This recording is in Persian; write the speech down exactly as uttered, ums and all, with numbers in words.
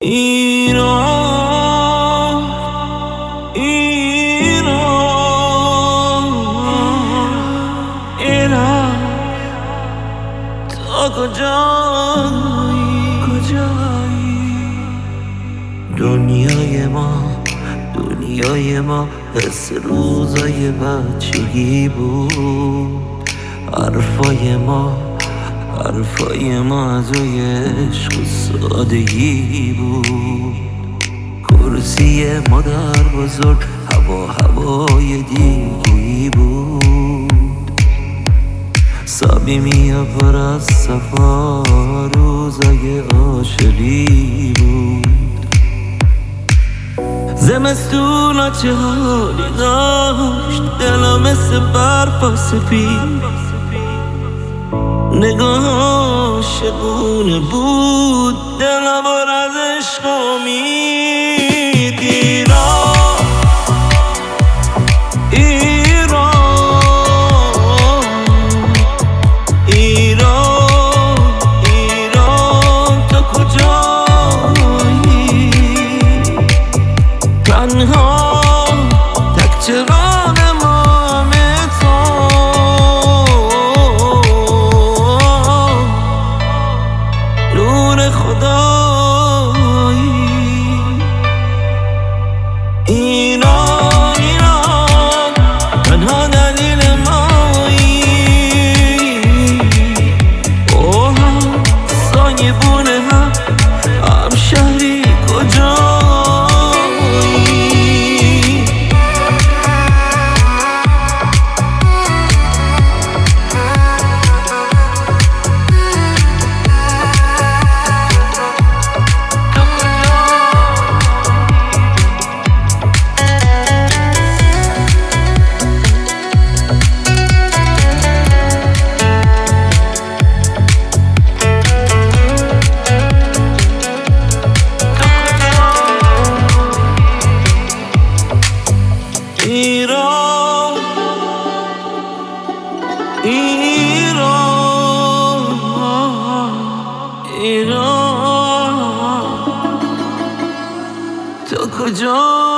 ایران ایران ایران تو کجایی کجایی دنیای ما دنیای ما حس روزای بچگی بود حرفای ما حرفای ما از روی عشق و سادگی بود کرسی مادر بزرگ هوا هوای دیگی بود صمیمی و پر از صفا روزای عاشقی بود زمستونا چه حالی داشت دلم مثل برف و سفید نگاه شگونه بود دلم پر از عشق و امید ایران ایران ایران ایران تو کجایی تنها تک چراغ مام تو نور خدایی ایران ایران تنها دلیل مایی اوه سایه بونه هم هم شهری کجایی ایران ایران ایران تو کجا